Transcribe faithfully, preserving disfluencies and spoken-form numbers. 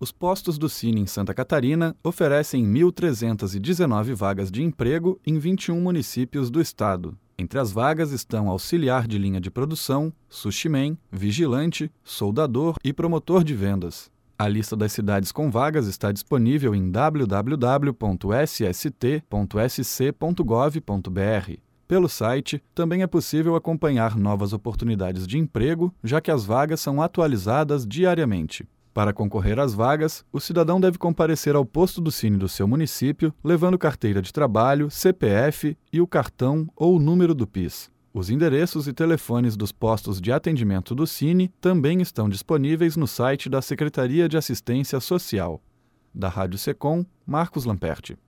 Os postos do Cine em Santa Catarina oferecem mil trezentas e dezenove vagas de emprego em vinte e um municípios do estado. Entre as vagas estão auxiliar de linha de produção, sushiman, vigilante, soldador e promotor de vendas. A lista das cidades com vagas está disponível em w w w ponto s s t ponto s c ponto gov ponto b r. Pelo site, também é possível acompanhar novas oportunidades de emprego, já que as vagas são atualizadas diariamente. Para concorrer às vagas, o cidadão deve comparecer ao posto do Cine do seu município, levando carteira de trabalho, C P F e o cartão ou o número do P I S. Os endereços e telefones dos postos de atendimento do Cine também estão disponíveis no site da Secretaria de Assistência Social. Da Rádio Secom, Marcos Lamperti.